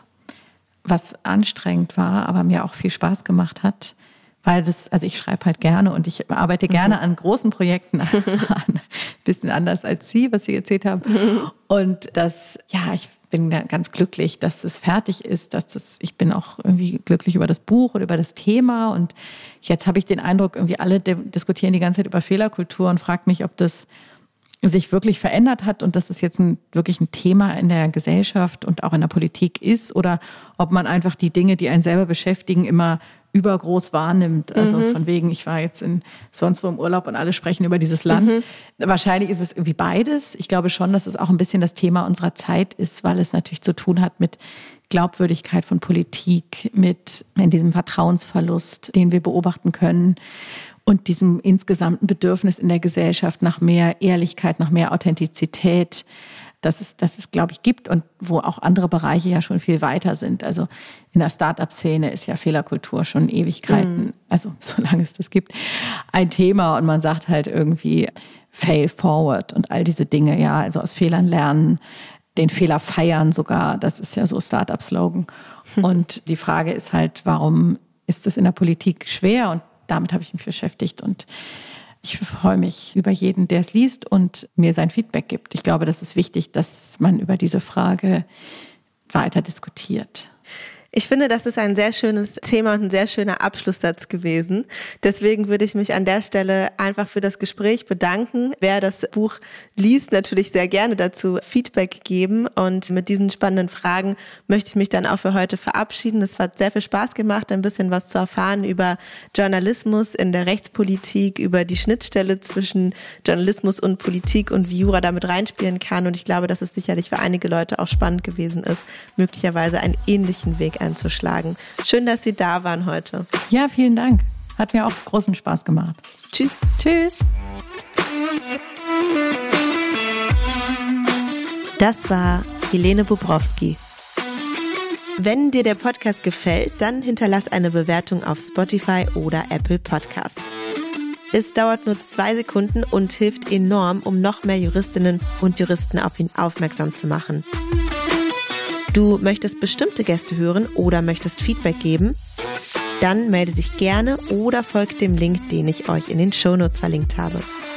was anstrengend war, aber mir auch viel Spaß gemacht hat. Weil ich schreibe halt gerne und ich arbeite gerne an großen Projekten, ein bisschen anders als Sie, was Sie erzählt haben. Und ich bin ganz glücklich, dass es fertig ist, ich bin auch irgendwie glücklich über das Buch und über das Thema. Und jetzt habe ich den Eindruck, irgendwie alle diskutieren die ganze Zeit über Fehlerkultur und fragt mich, ob das sich wirklich verändert hat und dass es jetzt wirklich ein Thema in der Gesellschaft und auch in der Politik ist oder ob man einfach die Dinge, die einen selber beschäftigen, immer übergroß wahrnimmt. Also von wegen, ich war jetzt sonst wo im Urlaub und alle sprechen über dieses Land. Wahrscheinlich ist es irgendwie beides. Ich glaube schon, dass es auch ein bisschen das Thema unserer Zeit ist, weil es natürlich zu tun hat mit Glaubwürdigkeit von Politik, mit diesem Vertrauensverlust, den wir beobachten können und diesem insgesamten Bedürfnis in der Gesellschaft nach mehr Ehrlichkeit, nach mehr Authentizität, dass es, glaube ich, gibt und wo auch andere Bereiche ja schon viel weiter sind. Also in der Start-up-Szene ist ja Fehlerkultur schon Ewigkeiten, also solange es das gibt, ein Thema. Und man sagt halt irgendwie fail forward und all diese Dinge, ja, also aus Fehlern lernen, den Fehler feiern sogar, das ist ja so Start-up-Slogan. Und die Frage ist halt, warum ist es in der Politik schwer? Und damit habe ich mich beschäftigt und ich freue mich über jeden, der es liest und mir sein Feedback gibt. Ich glaube, das ist wichtig, dass man über diese Frage weiter diskutiert. Ich finde, das ist ein sehr schönes Thema und ein sehr schöner Abschlusssatz gewesen. Deswegen würde ich mich an der Stelle einfach für das Gespräch bedanken. Wer das Buch liest, natürlich sehr gerne dazu Feedback geben. Und mit diesen spannenden Fragen möchte ich mich dann auch für heute verabschieden. Es hat sehr viel Spaß gemacht, ein bisschen was zu erfahren über Journalismus in der Rechtspolitik, über die Schnittstelle zwischen Journalismus und Politik und wie Jura damit reinspielen kann. Und ich glaube, dass es sicherlich für einige Leute auch spannend gewesen ist, möglicherweise einen ähnlichen Weg einzuschlagen. Schön, dass Sie da waren heute. Ja, vielen Dank. Hat mir auch großen Spaß gemacht. Tschüss. Tschüss. Das war Helene Bobrowski. Wenn dir der Podcast gefällt, dann hinterlass eine Bewertung auf Spotify oder Apple Podcasts. Es dauert nur 2 Sekunden und hilft enorm, um noch mehr Juristinnen und Juristen auf ihn aufmerksam zu machen. Du möchtest bestimmte Gäste hören oder möchtest Feedback geben? Dann melde dich gerne oder folg dem Link, den ich euch in den Shownotes verlinkt habe.